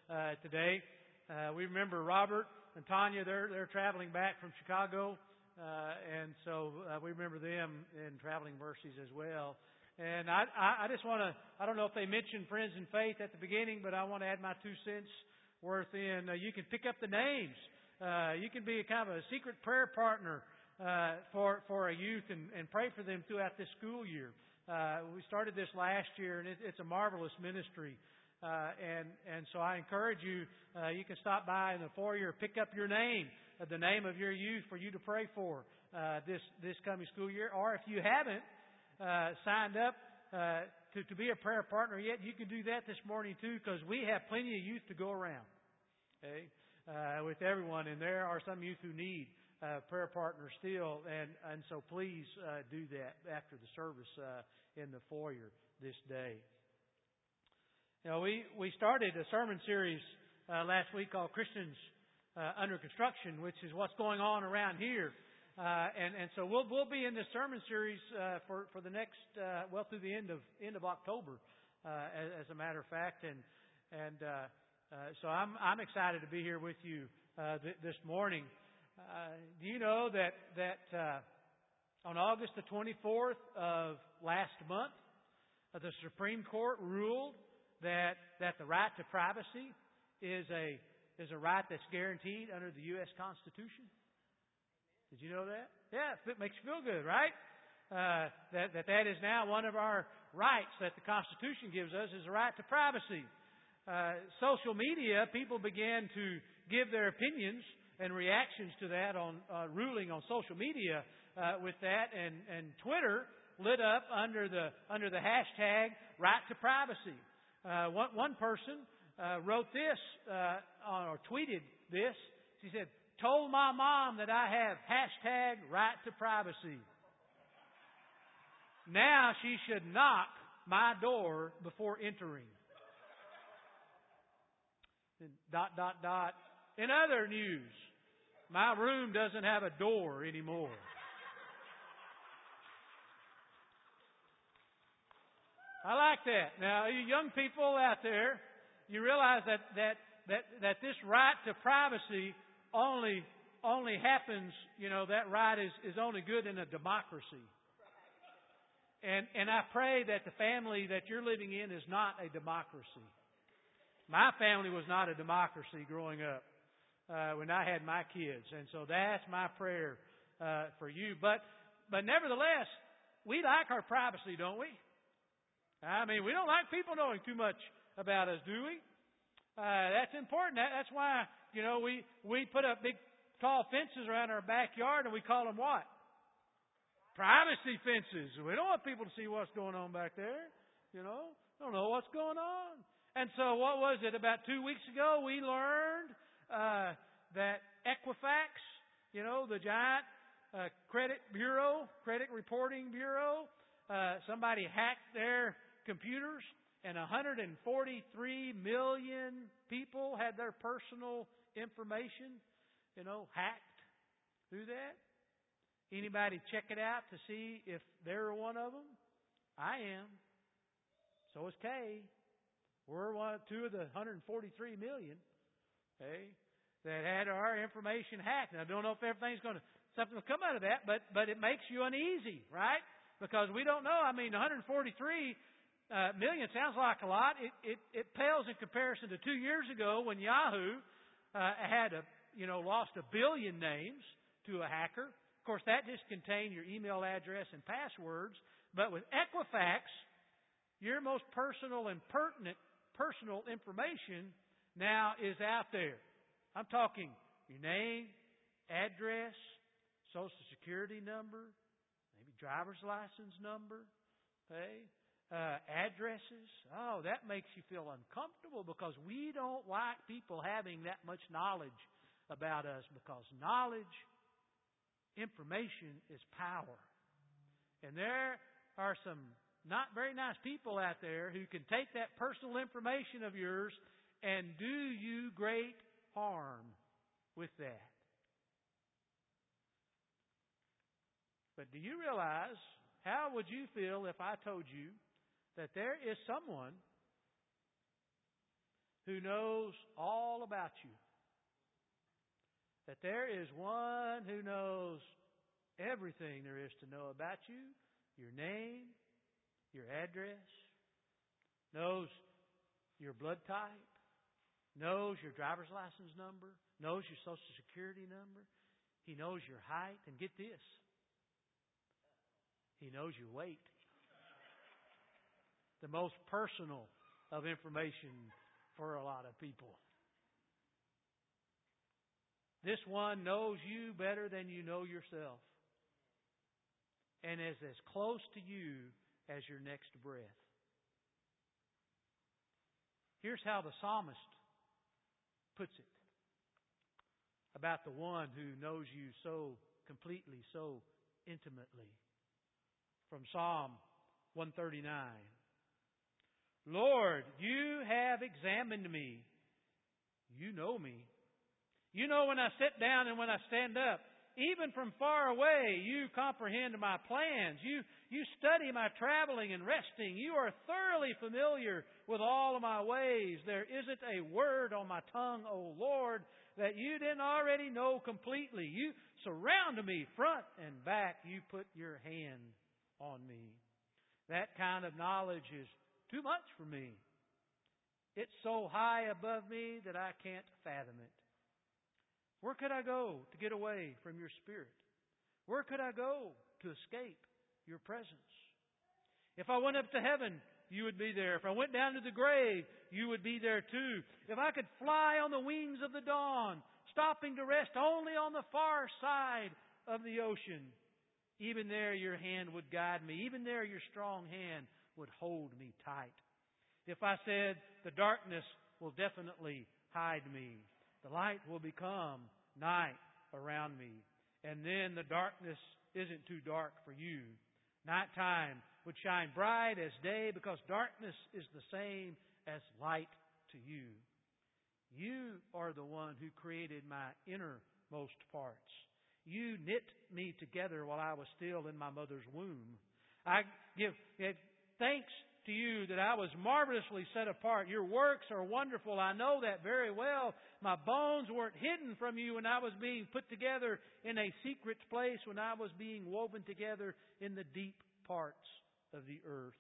today. We remember Robert and Tanya. They're traveling back from Chicago, and so we remember them in Traveling Mercies as well. And I just want to, I don't know if they mentioned Friends in Faith at the beginning, but I want to add my 2 cents worth in. You can pick up the names. You can be a kind of a secret prayer partner for a youth and pray for them throughout this school year. We started this last year, and it's a marvelous ministry. And so I encourage you, you can stop by in the foyer, pick up your name, the name of your youth for you to pray for this coming school year. Or if you haven't signed up to be a prayer partner yet, you can do that this morning too, because we have plenty of youth to go around. Okay, with everyone, and there are some youth who need prayer partners still, and so please do that after the service in the foyer this day. You know, we started a sermon series last week called Christians Under Construction, which is what's going on around here. And so we'll be in this sermon series for the next through the end of October, as a matter of fact, and so I'm excited to be here with you this morning. Do you know that on August the 24th of last month, the Supreme Court ruled that the right to privacy is a right that's guaranteed under the U.S. Constitution? Did you know that? Yeah, it makes you feel good, right? That is now one of our rights that the Constitution gives us, is the right to privacy. Social media, people began to give their opinions and reactions to that on ruling on social media with that, and Twitter lit up under the hashtag right to privacy. One person wrote this or tweeted this. She said, "Told my mom that I have hashtag right to privacy. Now she should knock my door before entering." And ... In other news, my room doesn't have a door anymore. I like that. Now, you young people out there, you realize that this right to privacy only happens, that right is only good in a democracy. And I pray that the family that you're living in is not a democracy. My family was not a democracy growing up when I had my kids. And so that's my prayer for you. But nevertheless, we like our privacy, don't we? I mean, we don't like people knowing too much about us, do we? That's important. That's why, we put up big, tall fences around our backyard, and we call them what? Privacy fences. We don't want people to see what's going on back there. Don't know what's going on. And so what was it? About 2 weeks ago, we learned that Equifax, the giant credit reporting bureau, somebody hacked their computers, and 143 million people had their personal information, hacked through that. Anybody check it out to see if they're one of them? I am. So is Kay. We're two of the 143 million, okay, that had our information hacked. Now, I don't know if something will come out of that, but it makes you uneasy, right? Because we don't know. I mean, 143 million sounds like a lot. It pales in comparison to 2 years ago when Yahoo had lost 1 billion names to a hacker. Of course, that just contained your email address and passwords. But with Equifax, your most personal and pertinent personal information now is out there. I'm talking your name, address, Social Security number, maybe driver's license number, okay, addresses. Oh, that makes you feel uncomfortable because we don't like people having that much knowledge about us, because knowledge, information is power. And there are some not very nice people out there who can take that personal information of yours and do you great harm with that. But do you realize, how would you feel if I told you that there is someone who knows all about you. That there is one who knows everything there is to know about you, your name, your address, knows your blood type, knows your driver's license number, knows your Social Security number. He knows your height. And get this, He knows your weight. The most personal of information for a lot of people. This one knows you better than you know yourself, and is as close to you as your next breath. Here's how the psalmist puts it about the one who knows you so completely, so intimately. From Psalm 139. Lord, you have examined me. You know me. You know when I sit down and when I stand up. Even from far away, you comprehend my plans. You study my traveling and resting. You are thoroughly familiar with all of my ways. There isn't a word on my tongue, O Lord, that you didn't already know completely. You surround me front and back. You put your hand on me. That kind of knowledge is too much for me. It's so high above me that I can't fathom it. Where could I go to get away from your Spirit? Where could I go to escape your presence? If I went up to heaven, you would be there. If I went down to the grave, you would be there too. If I could fly on the wings of the dawn, stopping to rest only on the far side of the ocean, even there your hand would guide me. Even there your strong hand would hold me tight. If I said, the darkness will definitely hide me, the light will become night around me. And then the darkness isn't too dark for you. Nighttime would shine bright as day because darkness is the same as light to you. You are the one who created my innermost parts. You knit me together while I was still in my mother's womb. I give thanks to you that I was marvelously set apart. Your works are wonderful. I know that very well. My bones weren't hidden from you when I was being put together in a secret place, when I was being woven together in the deep parts of the earth.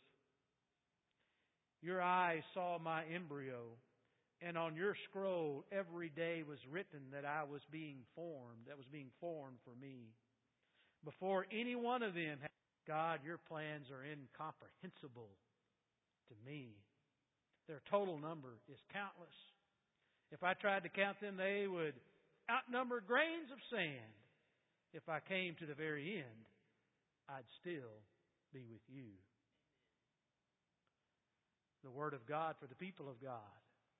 Your eyes saw my embryo, and on your scroll every day was written that I was being formed, that was being formed for me. Before any one of them, God, your plans are incomprehensible to me. Their total number is countless. If I tried to count them, they would outnumber grains of sand. If I came to the very end, I'd still be with you. The Word of God for the people of God.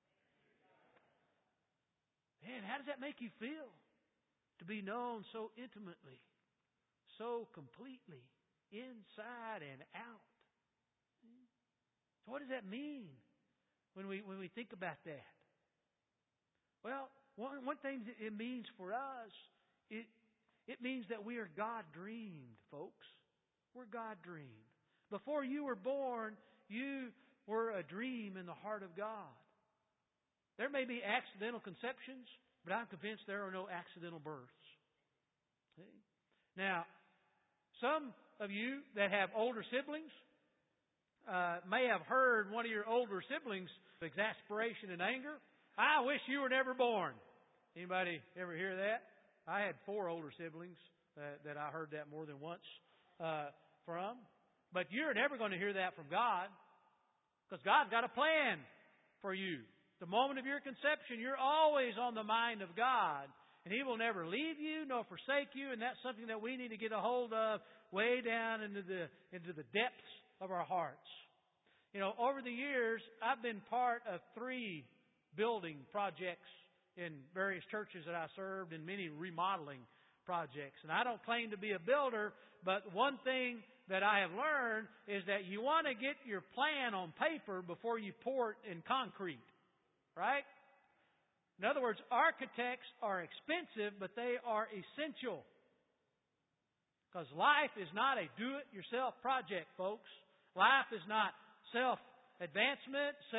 Man, how does that make you feel? To be known so intimately, so completely, inside and out. So what does that mean when we think about that? Well, one thing that it means for us, it means that we are God-dreamed, folks. We're God-dreamed. Before you were born, you were a dream in the heart of God. There may be accidental conceptions, but I'm convinced there are no accidental births. See? Now, some of you that have older siblings may have heard one of your older siblings' exasperation and anger. I wish you were never born. Anybody ever hear that? I had 4 older siblings that I heard that more than once from. But you're never going to hear that from God, because God's got a plan for you. The moment of your conception, you're always on the mind of God. And He will never leave you nor forsake you. And that's something that we need to get a hold of way down into the depths of our hearts. You know, over the years, I've been part of 3 building projects in various churches that I served, and many remodeling projects. And I don't claim to be a builder, but one thing that I have learned is that you want to get your plan on paper before you pour it in concrete. Right? In other words, architects are expensive, but they are essential. Because life is not a do-it-yourself project, folks. Life is not self-advancement,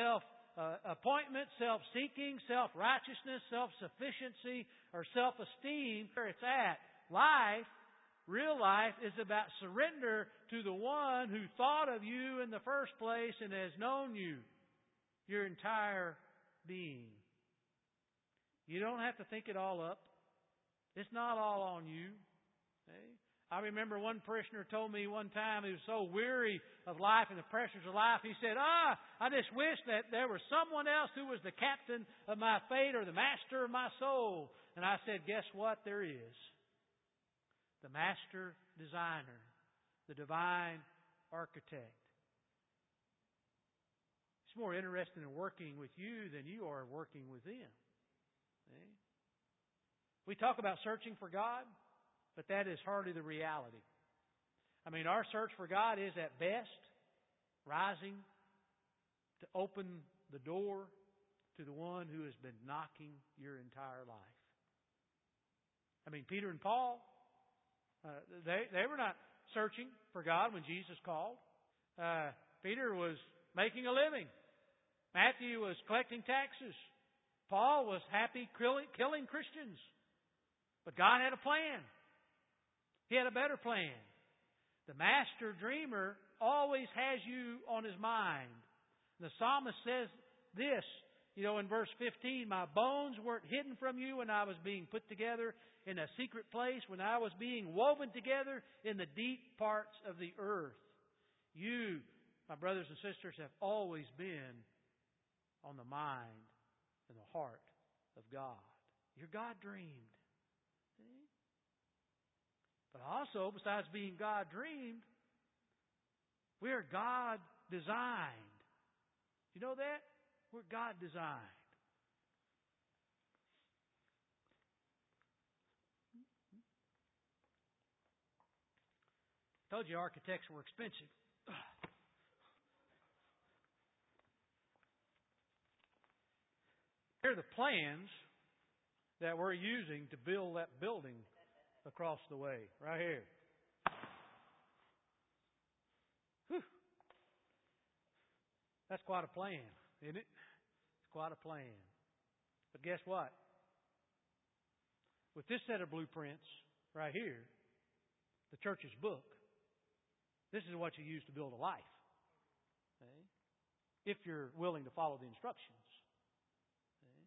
self-appointment, self-seeking, self-righteousness, self-sufficiency, or self-esteem, where it's at. Life, real life, is about surrender to the one who thought of you in the first place and has known you, your entire being. You don't have to think it all up. It's not all on you. Okay? I remember one parishioner told me one time he was so weary of life and the pressures of life, he said, I just wish that there was someone else who was the captain of my fate or the master of my soul. And I said, guess what? There is. The master designer, the divine architect. He's more interested in working with you than you are working with them. Okay? We talk about searching for God, but that is hardly the reality. I mean, our search for God is at best rising to open the door to the one who has been knocking your entire life. I mean, Peter and Paul, they were not searching for God when Jesus called. Peter was making a living. Matthew was collecting taxes. Paul was happy killing Christians. But God had a plan. He had a better plan. The master dreamer always has you on his mind. The psalmist says this, in verse 15, my bones weren't hidden from you when I was being put together in a secret place, when I was being woven together in the deep parts of the earth. You, my brothers and sisters, have always been on the mind and the heart of God. You're God dreamed. But also, besides being God dreamed, we are God designed. You know that? We're God designed. I told you architects were expensive. Here are the plans that we're using to build that building across the way, right here. Whew. That's quite a plan, isn't it? It's quite a plan. But guess what? With this set of blueprints right here, the church's book, this is what you use to build a life. Okay? If you're willing to follow the instructions. Okay?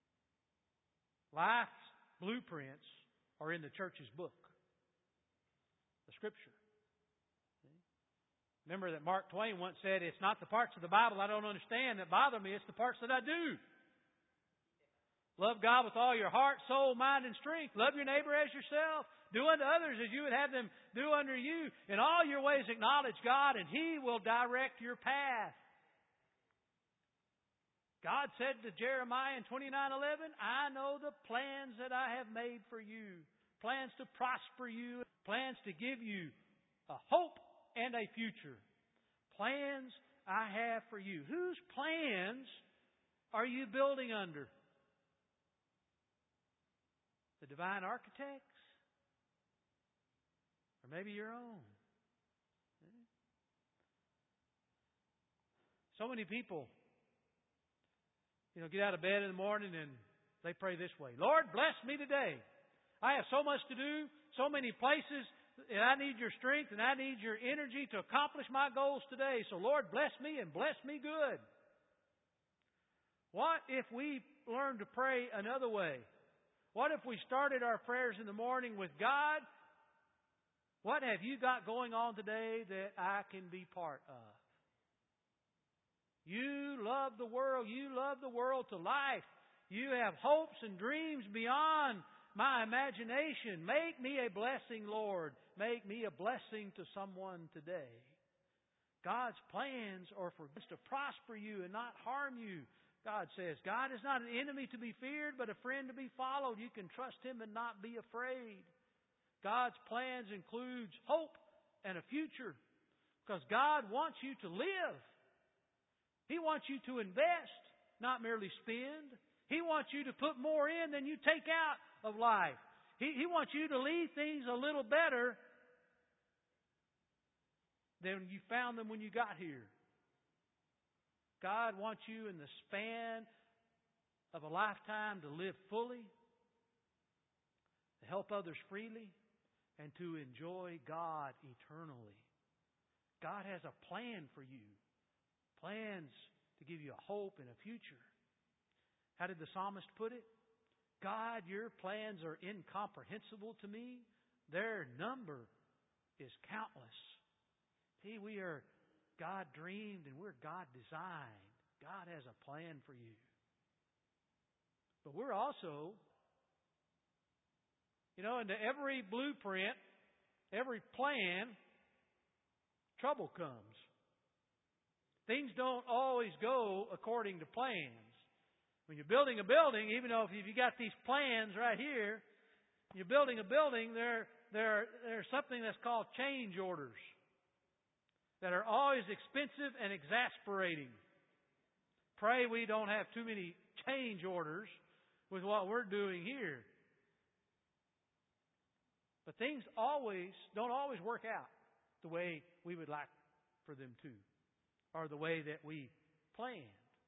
Life's blueprints are in the church's book, the Scripture. Okay? Remember that Mark Twain once said, it's not the parts of the Bible I don't understand that bother me, it's the parts that I do. Love God with all your heart, soul, mind, and strength. Love your neighbor as yourself. Do unto others as you would have them do unto you. In all your ways acknowledge God, and He will direct your path. God said to Jeremiah in 29:11, I know the plans that I have made for you. Plans to prosper you. Plans to give you a hope and a future. Plans I have for you. Whose plans are you building under? The divine architects? Or maybe your own? So many people get out of bed in the morning and they pray this way. Lord, bless me today. I have so much to do, so many places, and I need your strength and I need your energy to accomplish my goals today. So Lord, bless me and bless me good. What if we learned to pray another way? What if we started our prayers in the morning with God? What have you got going on today that I can be part of? You love the world. You love the world to life. You have hopes and dreams beyond my imagination. Make me a blessing, Lord. Make me a blessing to someone today. God's plans are for us to prosper you and not harm you. God says, God is not an enemy to be feared, but a friend to be followed. You can trust Him and not be afraid. God's plans includes hope and a future because God wants you to live. He wants you to invest, not merely spend. He wants you to put more in than you take out of life. He wants you to leave things a little better than you found them when you got here. God wants you in the span of a lifetime to live fully, to help others freely, and to enjoy God eternally. God has a plan for you. Plans to give you a hope and a future. How did the psalmist put it? God, your plans are incomprehensible to me. Their number is countless. See, we are God dreamed and we're God designed. God has a plan for you. But we're also, into every blueprint, every plan, trouble comes. Things don't always go according to plans. When you're building a building, even though if you got these plans right here, you're building a building, there's something that's called change orders that are always expensive and exasperating. Pray we don't have too many change orders with what we're doing here. But things don't always work out the way we would like for them to, or the way that we planned.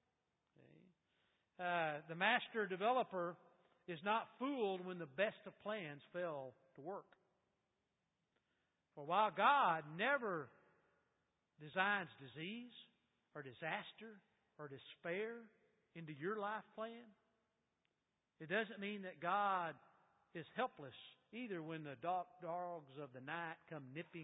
The master developer is not fooled when the best of plans fail to work. For while God never designs disease or disaster or despair into your life plan, it doesn't mean that God is helpless either when the dogs of the night come nipping.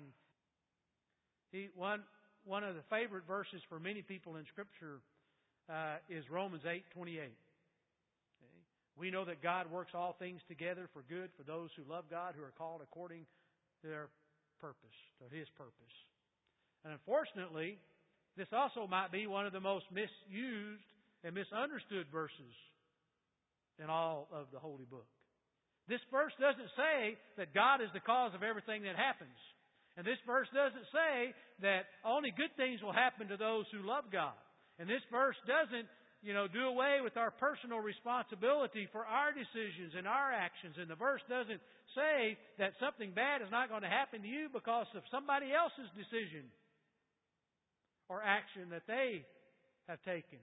One of the favorite verses for many people in Scripture is Romans 8:28. Okay? We know that God works all things together for good for those who love God, who are called according to their purpose, to His purpose. And unfortunately, this also might be one of the most misused and misunderstood verses in all of the Holy Book. This verse doesn't say that God is the cause of everything that happens. And this verse doesn't say that only good things will happen to those who love God. And this verse doesn't, do away with our personal responsibility for our decisions and our actions. And the verse doesn't say that something bad is not going to happen to you because of somebody else's decision or action that they have taken.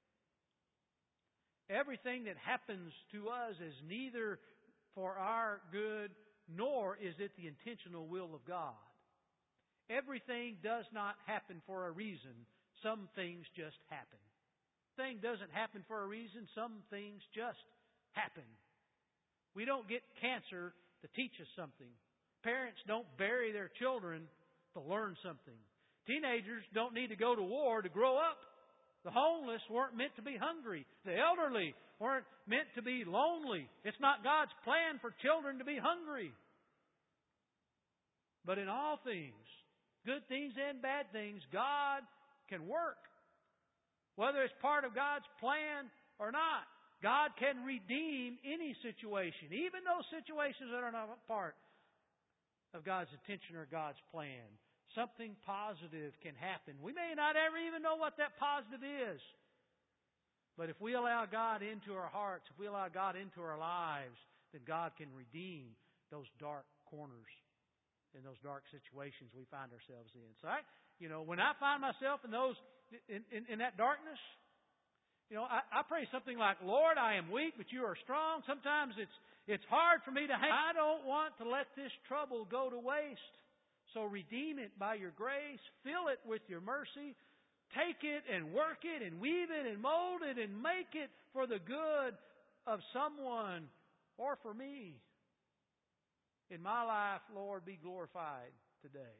Everything that happens to us is neither for our good nor is it the intentional will of God. Everything does not happen for a reason. Some things just happen. Thing doesn't happen for a reason. Some things just happen. We don't get cancer to teach us something. Parents don't bury their children to learn something. Teenagers don't need to go to war to grow up. The homeless weren't meant to be hungry. The elderly weren't meant to be lonely. It's not God's plan for children to be hungry. But in all things, good things and bad things, God can work. Whether it's part of God's plan or not, God can redeem any situation, even those situations that are not part of God's intention or God's plan. Something positive can happen. We may not ever even know what that positive is. But if we allow God into our hearts, if we allow God into our lives, then God can redeem those dark corners in those dark situations we find ourselves in. So when I find myself in those in that darkness, I pray something like, Lord, I am weak, but you are strong. Sometimes it's hard for me to hang. I don't want to let this trouble go to waste. So redeem it by your grace. Fill it with your mercy. Take it and work it and weave it and mold it and make it for the good of someone or for me. In my life, Lord, be glorified today.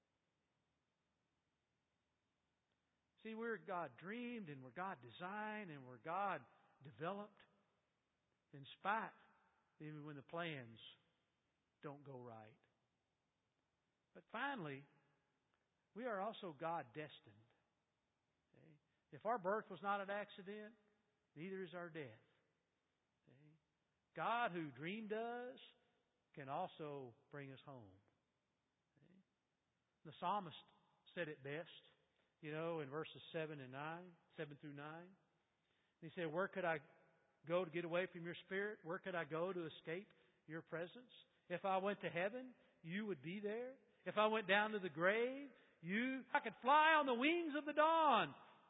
See, we're God dreamed and we're God designed and we're God developed in spite even when the plans don't go right. But finally, we are also God destined. Okay? If our birth was not an accident, neither is our death. Okay? God who dreamed us can also bring us home. Okay? The psalmist said it best, in verses 7 through 9. He said, where could I go to get away from your spirit? Where could I go to escape your presence? If I went to heaven, you would be there. If I went down to the grave, I could fly on the wings of the dawn.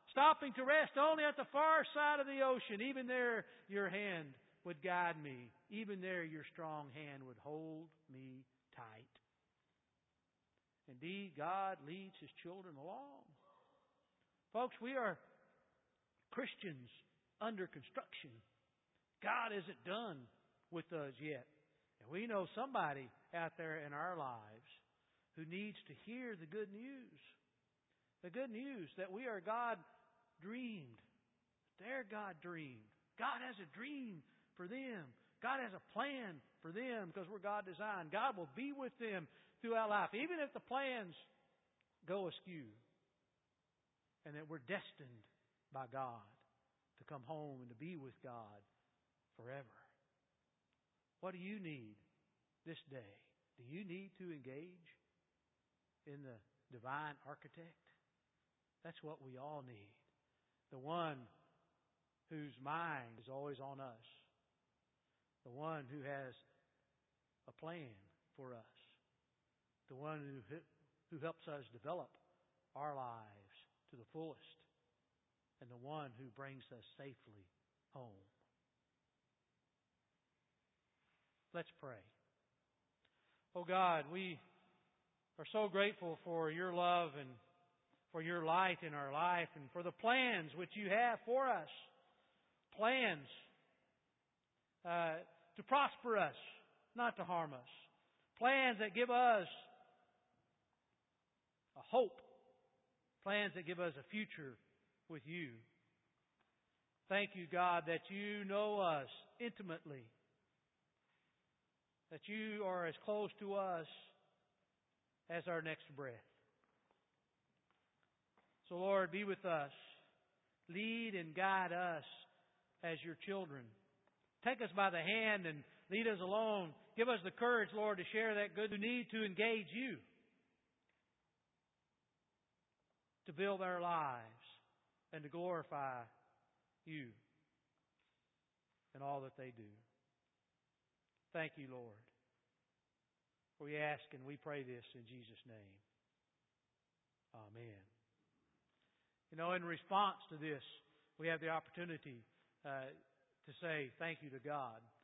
stopping to rest only at the far side of the ocean. Even there, your hand would guide me. Even there, your strong hand would hold me tight. Indeed, God leads His children along. Folks, we are Christians under construction. God isn't done with us yet. And we know somebody out there in our lives who needs to hear the good news. The good news that we are God dreamed. They're God dreamed. God has a dream for them. God has a plan for them because we're God designed. God will be with them throughout life, even if the plans go askew. And that we're destined by God to come home and to be with God forever. What do you need this day? Do you need to engage in the divine architect? That's what we all need. The one whose mind is always on us. The one who has a plan for us. The one who helps us develop our lives to the fullest. And the one who brings us safely home. Let's pray. Oh God, we are so grateful for your love and for your light in our life and for the plans which you have for us. Plans to prosper us, not to harm us. Plans that give us a hope. Plans that give us a future with you. Thank you, God, that you know us intimately. That you are as close to us as our next breath. So, Lord, be with us. Lead and guide us as your children. Take us by the hand and lead us along. Give us the courage, Lord, to share that good. We need to engage you. To build our lives and to glorify you in all that they do. Thank you, Lord. We ask and we pray this in Jesus' name. Amen. You know, in response to this, we have the opportunity to say thank you to God.